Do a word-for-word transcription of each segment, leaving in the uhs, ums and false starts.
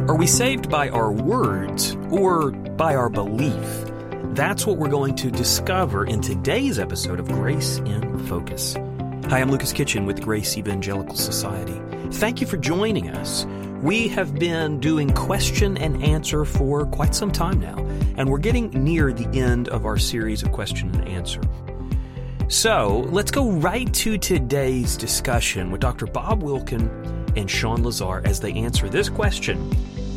Are we saved by our words or by our belief? That's what we're going to discover in today's episode of Grace in Focus. Hi, I'm Lucas Kitchen with Grace Evangelical Society. Thank you for joining us. We have been doing question and answer for quite some time now, and we're getting near the end of our series of question and answer. So let's go right to today's discussion with Doctor Bob Wilkin and Sean Lazar as they answer this question: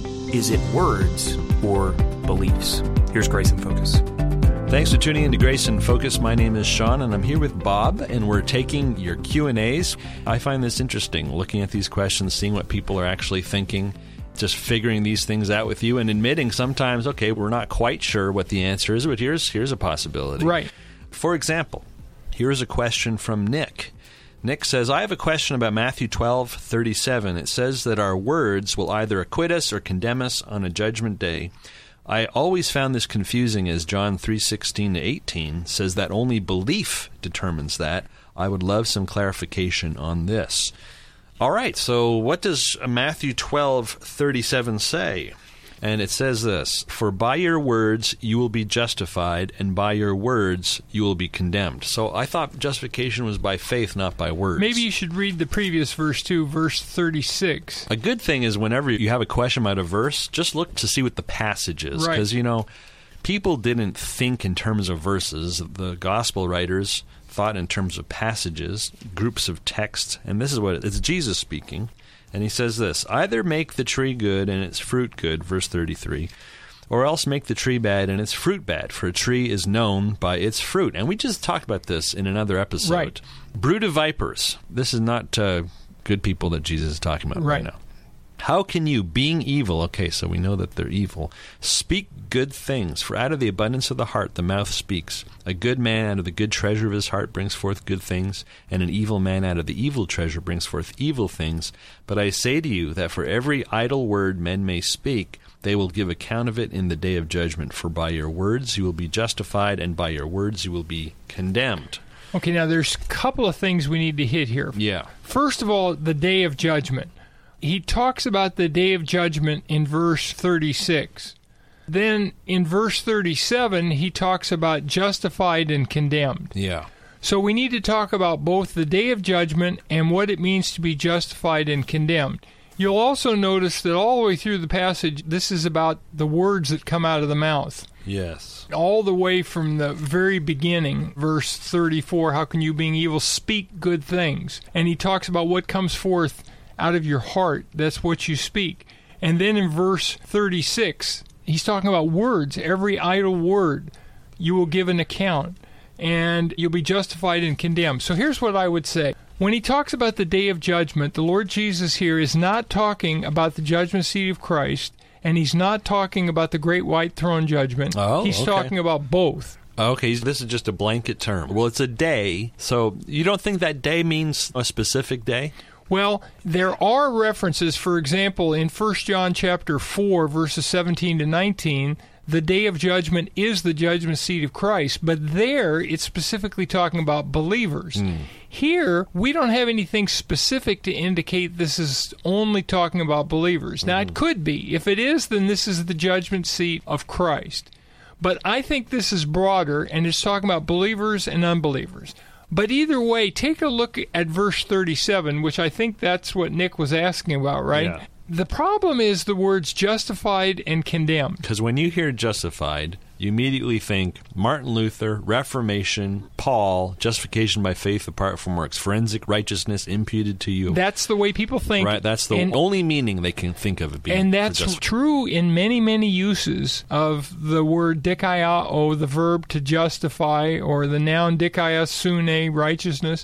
is it words or beliefs? Here's Grace in Focus. Thanks for tuning in to Grace in Focus. My name is Sean, and I'm here with Bob, and we're taking your Q and A's. I find this interesting, looking at these questions, seeing what people are actually thinking, just figuring these things out with you, and admitting sometimes, okay, we're not quite sure what the answer is, but here's here's a possibility. Right. For example, here's a question from Nick. Nick says, I have a question about Matthew twelve thirty-seven. It says that our words will either acquit us or condemn us on a judgment day. I always found this confusing as John three sixteen to eighteen says that only belief determines that. I would love some clarification on this. All right, so what does Matthew twelve thirty-seven say? And it says this: for by your words you will be justified, and by your words you will be condemned. So I thought justification was by faith, not by words. Maybe you should read the previous verse too, verse thirty-six. A good thing is whenever you have a question about a verse, just look to see what the passage is. Right. Because, you know, people didn't think in terms of verses. The gospel writers thought in terms of passages, groups of text. And this is what it, it's Jesus speaking. And he says this: either make the tree good and its fruit good, verse thirty-three, or else make the tree bad and its fruit bad, for a tree is known by its fruit. And we just talked about this in another episode. Right. Brood of vipers. This is not uh, good people that Jesus is talking about right, right now. How can you, being evil, okay, so we know that they're evil, speak good things? For out of the abundance of the heart the mouth speaks. A good man out of the good treasure of his heart brings forth good things, and an evil man out of the evil treasure brings forth evil things. But I say to you that for every idle word men may speak, they will give account of it in the day of judgment. For by your words you will be justified, and by your words you will be condemned. Okay, now there's a couple of things we need to hit here. Yeah. First of all, the day of judgment. He talks about the day of judgment in verse thirty-six. Then in verse thirty-seven, he talks about justified and condemned. Yeah. So we need to talk about both the day of judgment and what it means to be justified and condemned. You'll also notice that all the way through the passage, this is about the words that come out of the mouth. Yes. All the way from the very beginning, verse thirty-four, how can you, being evil, speak good things? And he talks about what comes forth out of your heart. That's what you speak. And then in verse thirty-six, he's talking about words. Every idle word you will give an account, and you'll be justified and condemned. So here's what I would say. When he talks about the day of judgment, the Lord Jesus here is not talking about the judgment seat of Christ, and he's not talking about the great white throne judgment. Oh, he's okay. talking about both. Okay, this is just a blanket term. Well, it's a day, so you don't think that day means a specific day? Well, there are references, for example, in First John chapter four, verses seventeen to nineteen, the day of judgment is the judgment seat of Christ, but there it's specifically talking about believers. Mm. Here, we don't have anything specific to indicate this is only talking about believers. Now, mm. it could be. If it is, then this is the judgment seat of Christ. But I think this is broader, and it's talking about believers and unbelievers. But either way, take a look at verse thirty-seven, which I think that's what Nick was asking about, right? Yeah. The problem is the words justified and condemned. Because when you hear justified, you immediately think Martin Luther, Reformation, Paul, justification by faith apart from works, forensic righteousness imputed to you. That's the way people think. Right, that's the and, only meaning they can think of it being. And that's true in many, many uses of the word dikaiao, the verb to justify, or the noun dikaiosune, righteousness.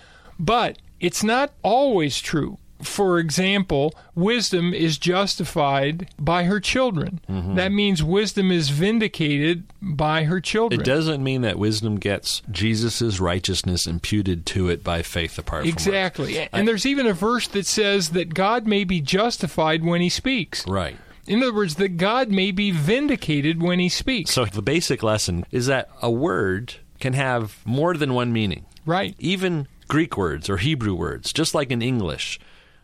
But it's not always true. For example, wisdom is justified by her children. Mm-hmm. That means wisdom is vindicated by her children. It doesn't mean that wisdom gets Jesus' righteousness imputed to it by faith apart from works. Exactly. And I, there's even a verse that says that God may be justified when he speaks. Right. In other words, that God may be vindicated when he speaks. So the basic lesson is that a word can have more than one meaning. Right. Even Greek words or Hebrew words, just like in English.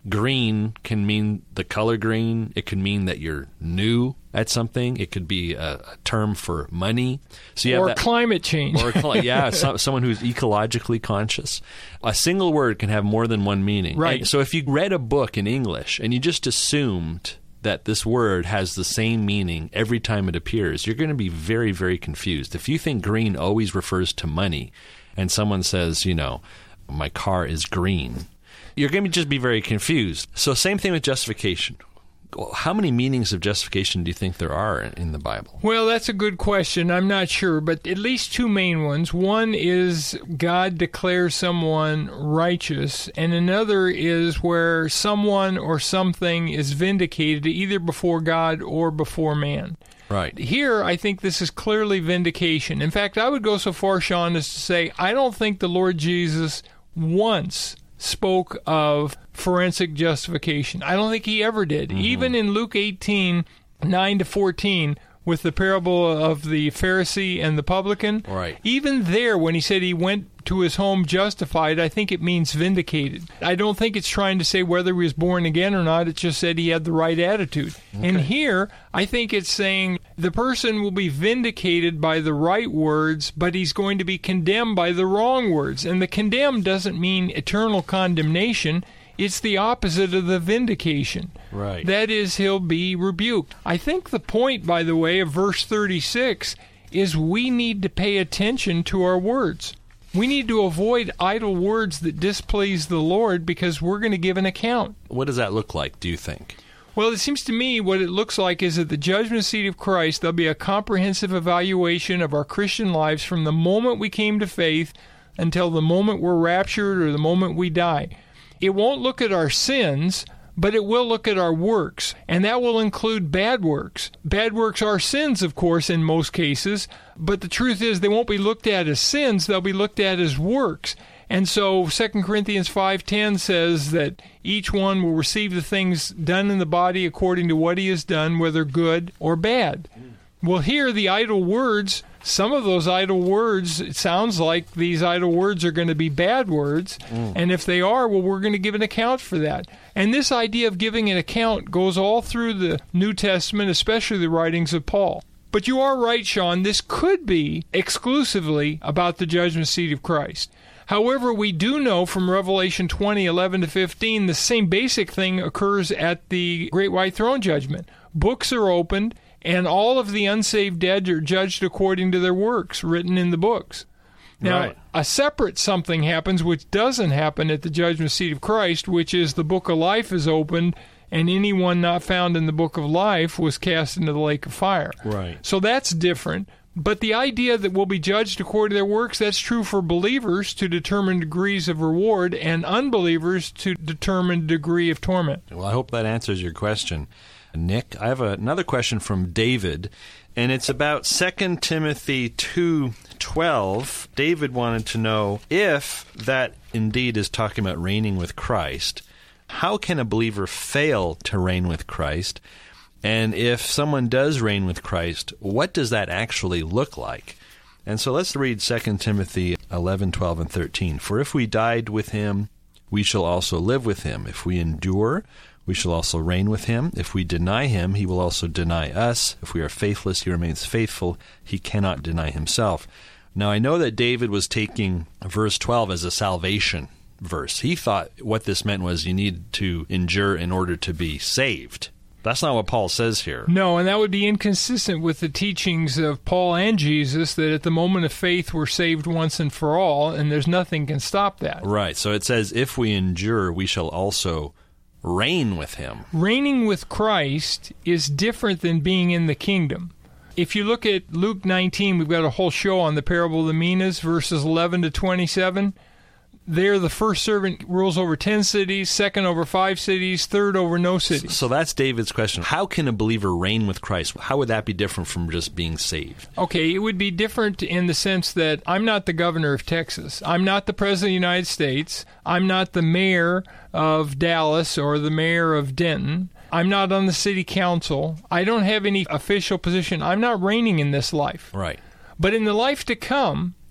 Green can mean the color green. It can mean that you're new at something. It could be a, a term for money. So you or have that, climate change. Or yeah, so, someone who's ecologically conscious. A single word can have more than one meaning. Right. And so if you read a book in English and you just assumed that this word has the same meaning every time it appears, you're going to be very, very confused. If you think green always refers to money and someone says, you know, my car is green, you're going to just be very confused. So same thing with justification. How many meanings of justification do you think there are in the Bible? Well, that's a good question. I'm not sure, but at least two main ones. One is God declares someone righteous, and another is where someone or something is vindicated either before God or before man. Right. Here, I think this is clearly vindication. In fact, I would go so far, Sean, as to say I don't think the Lord Jesus once spoke of forensic justification. I don't think he ever did. Mm-hmm. Even in Luke eighteen, nine to fourteen, with the parable of the Pharisee and the publican, right. Even there, when he said he went to his home justified, I think it means vindicated. I don't think it's trying to say whether he was born again or not. It just said he had the right attitude. Okay. And here, I think it's saying the person will be vindicated by the right words, but he's going to be condemned by the wrong words. And the condemned doesn't mean eternal condemnation. It's the opposite of the vindication. Right. That is, he'll be rebuked. I think the point, by the way, of verse thirty-six is we need to pay attention to our words. We need to avoid idle words that displease the Lord because we're going to give an account. What does that look like, do you think? Well, it seems to me what it looks like is at the judgment seat of Christ, there'll be a comprehensive evaluation of our Christian lives from the moment we came to faith until the moment we're raptured or the moment we die. It won't look at our sins, but it will look at our works, and that will include bad works. Bad works are sins, of course, in most cases, but the truth is they won't be looked at as sins, they'll be looked at as works. And so Second Corinthians five ten says that each one will receive the things done in the body according to what he has done, whether good or bad. Well, here, the idle words, some of those idle words, it sounds like these idle words are going to be bad words. Mm. And if they are, well, we're going to give an account for that. And this idea of giving an account goes all through the New Testament, especially the writings of Paul. But you are right, Sean, this could be exclusively about the judgment seat of Christ. However, we do know from Revelation twenty, eleven to fifteen, the same basic thing occurs at the Great White Throne Judgment. Books are opened, and all of the unsaved dead are judged according to their works written in the books. Now, right. A separate something happens which doesn't happen at the judgment seat of Christ, which is the book of life is opened, and anyone not found in the book of life was cast into the lake of fire. Right. So that's different. But the idea that we'll be judged according to their works, that's true for believers to determine degrees of reward and unbelievers to determine degree of torment. Well, I hope that answers your question, Nick. I have a, another question from David, and it's about Second Timothy two twelve. David wanted to know if that indeed is talking about reigning with Christ, how can a believer fail to reign with Christ? And if someone does reign with Christ, what does that actually look like? And so let's read Second Timothy eleven, twelve, and thirteen. For if we died with him, we shall also live with him. If we endure, we shall also reign with him. If we deny him, he will also deny us. If we are faithless, he remains faithful. He cannot deny himself. Now, I know that David was taking verse twelve as a salvation verse. He thought what this meant was you need to endure in order to be saved. That's not what Paul says here. No, and that would be inconsistent with the teachings of Paul and Jesus that at the moment of faith we're saved once and for all, and there's nothing can stop that. Right. So it says, if we endure, we shall also reign with him. Reigning with Christ is different than being in the kingdom. If you look at Luke nineteen, we've got a whole show on the parable of the minas, verses eleven to twenty-seven. There, the first servant rules over ten cities, second over five cities, third over no cities. So that's David's question. How can a believer reign with Christ? How would that be different from just being saved? Okay, it would be different in the sense that I'm not the governor of Texas. I'm not the president of the United States. I'm not the mayor of Dallas or the mayor of Denton. I'm not on the city council. I don't have any official position. I'm not reigning in this life. Right. But in the life to come,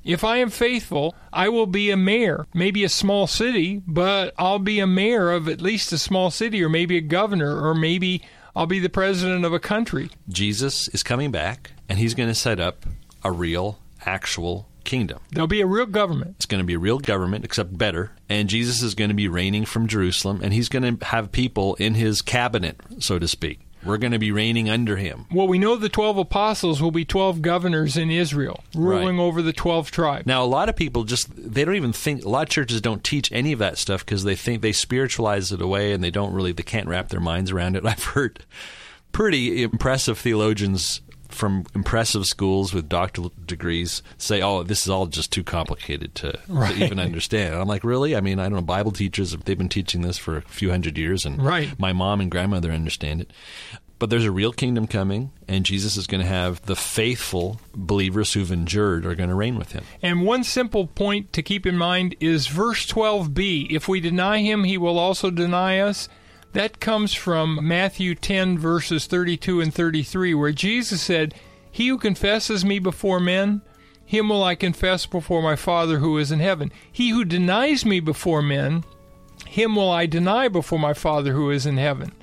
If I am faithful, I will be a mayor, maybe a small city, but I'll be a mayor of at least a small city, or maybe a governor, or maybe I'll be the president of a country. Jesus is coming back, and he's going to set up a real, actual kingdom. There'll be a real government. It's going to be a real government, except better. And Jesus is going to be reigning from Jerusalem, and he's going to have people in his cabinet, so to speak. We're going to be reigning under him. Well, we know the twelve apostles will be twelve governors in Israel, ruling Right. over the twelve tribes. Now, a lot of people just, they don't even think, a lot of churches don't teach any of that stuff because they think they spiritualize it away and they don't really, they can't wrap their minds around it. I've heard pretty impressive theologians from impressive schools with doctoral degrees say, oh, this is all just too complicated to, Right. to even understand. And I'm like, really? I mean, I don't know, Bible teachers, they've been teaching this for a few hundred years, and Right. my mom and grandmother understand it. But there's a real kingdom coming, and Jesus is going to have the faithful believers who've endured are going to reign with him. And one simple point to keep in mind is verse twelve b. If we deny him, he will also deny us. That comes from Matthew ten, verses thirty-two and thirty-three, where Jesus said, he who confesses me before men, him will I confess before my Father who is in heaven. He who denies me before men, him will I deny before my Father who is in heaven.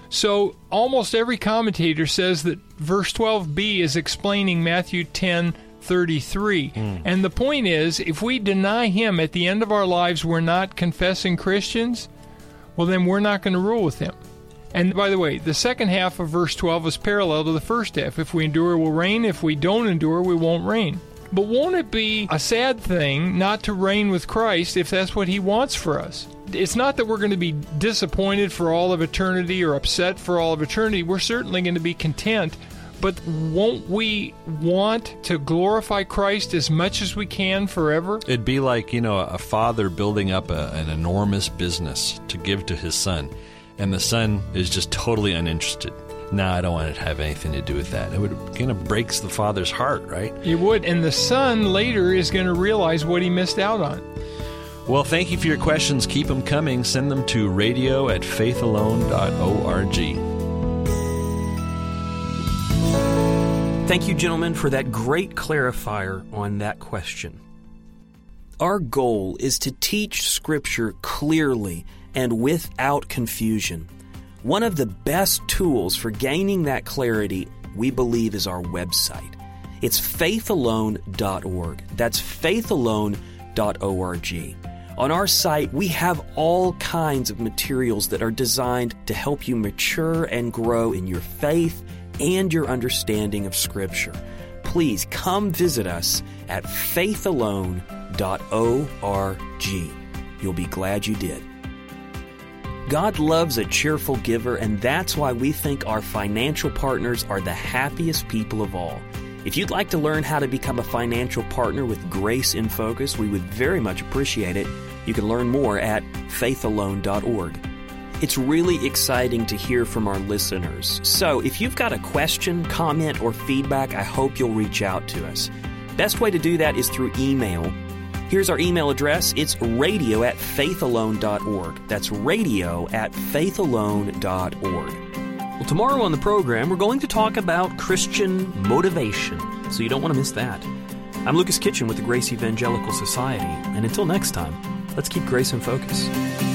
So almost every commentator says that verse twelve b is explaining Matthew ten thirty-three. Mm. And the point is, if we deny him at the end of our lives, we're not confessing Christians, well, then we're not going to rule with him. And by the way, the second half of verse twelve is parallel to the first half. If we endure, we'll reign. If we don't endure, we won't reign. But won't it be a sad thing not to reign with Christ if that's what he wants for us? It's not that we're going to be disappointed for all of eternity or upset for all of eternity. We're certainly going to be content. But won't we want to glorify Christ as much as we can forever? It'd be like, you know, a father building up a, an enormous business to give to his son, and the son is just totally uninterested. No, I don't want it to have anything to do with that. It would kind of breaks the father's heart, right? It would, and the son later is going to realize what he missed out on. Well, thank you for your questions. Keep them coming. Send them to radio at faith alone dot org. Thank you, gentlemen, for that great clarifier on that question. Our goal is to teach Scripture clearly and without confusion. One of the best tools for gaining that clarity, we believe, is our website. It's faith alone dot org. That's faith alone dot org. On our site, we have all kinds of materials that are designed to help you mature and grow in your faith and your understanding of Scripture. Please come visit us at faith alone dot org. You'll be glad you did. God loves a cheerful giver, and that's why we think our financial partners are the happiest people of all. If you'd like to learn how to become a financial partner with Grace in Focus, we would very much appreciate it. You can learn more at faith alone dot org. It's really exciting to hear from our listeners. So if you've got a question, comment, or feedback, I hope you'll reach out to us. Best way to do that is through email. Here's our email address. It's radio at faith alone dot org. That's radio at faith alone dot org. Well, tomorrow on the program, we're going to talk about Christian motivation, so you don't want to miss that. I'm Lucas Kitchen with the Grace Evangelical Society, and until next time, let's keep Grace in Focus.